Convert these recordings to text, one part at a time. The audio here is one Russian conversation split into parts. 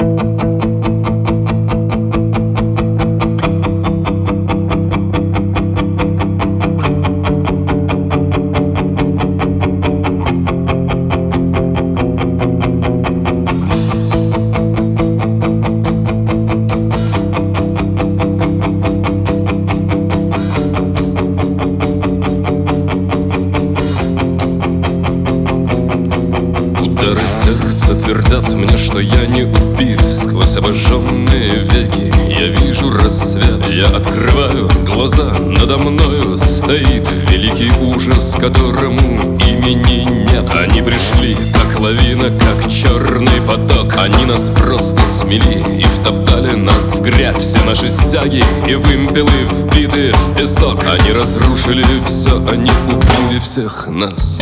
Удары сердца твердят мне, что я не убит. Сквозь обожженные веки я вижу рассвет. Я открываю глаза, надо мною стоит великий ужас, которому имени нет. Они пришли, как лавина, как черный поток. Они нас просто смели и втоптали нас в грязь. Все наши стяги и вымпелы вбиты в песок. Они разрушили все, они убили всех нас.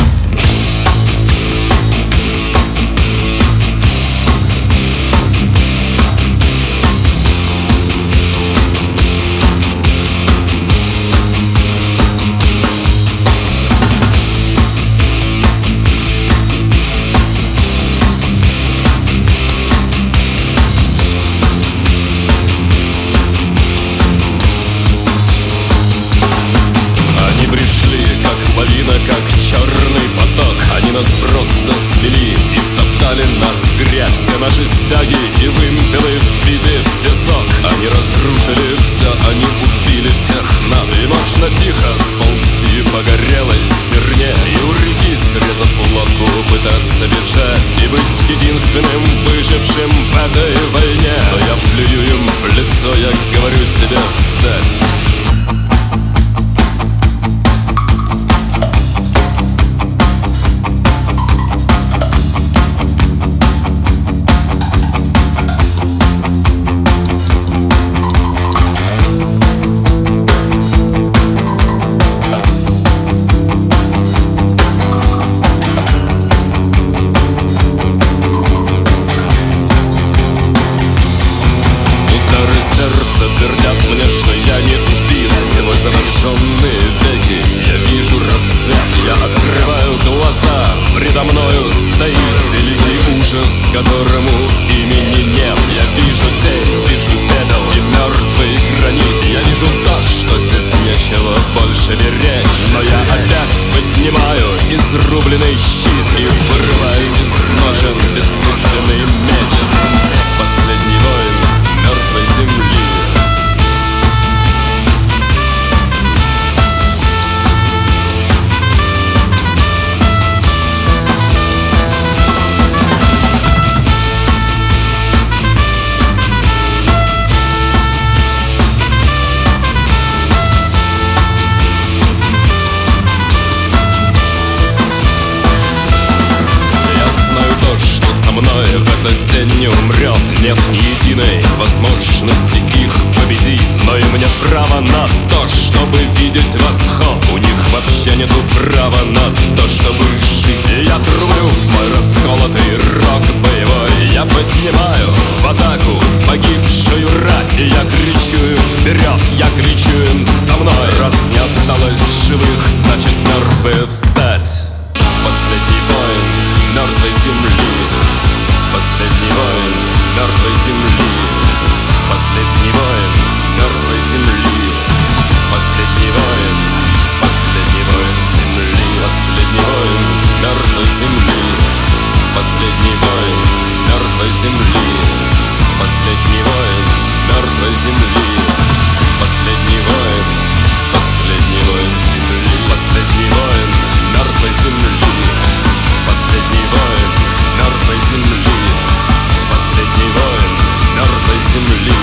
Как черный поток, они нас просто смели и втоптали нас в грязь. Все наши стяги и вымпелы вбиты в песок. Они разрушили все, они убили всех нас. И можно тихо сползти по горелой стерне и у реки, срезав лодку, пытаться бежать и быть единственным выжившим в этой войне. Но я плюю им в лицо, я говорю себе встать. Сердце твердят мне, что я не убит. Сквозь завершенные веки я вижу рассвет. Я открываю глаза, предо мною стоит великий ужас, которому имени нет. Я вижу тень, вижу пепел и мертвый гранит. Я вижу то, что здесь нечего больше беречь. Но я опять поднимаю изрубленный щит и вырываю из ножен бессмысленный меч. Последний воин мертвой земли. В этот день не умрет, нет ни единой возможности их победить. Но им нет права на то, чтобы видеть восход. У них вообще нету права на то, чтобы жить. И я трублю в мой расколотый рог боевой. Я поднимаю в атаку погибшую рать. И я кричу им вперед, я кричу им за мной. Раз не осталось живых, значит мертвые встать. Последний воин мертвой земли. Последний воин мертвой земли. Последний воин мертвой земли. Последний воин земли. Последний воин мертвой земли. Последний воин мертвой земли. Последний воин мертвой земли. Последний воин земли. Последний воин мертвой земли. Последний воин мертвой земли. Последний воин мертвой земли.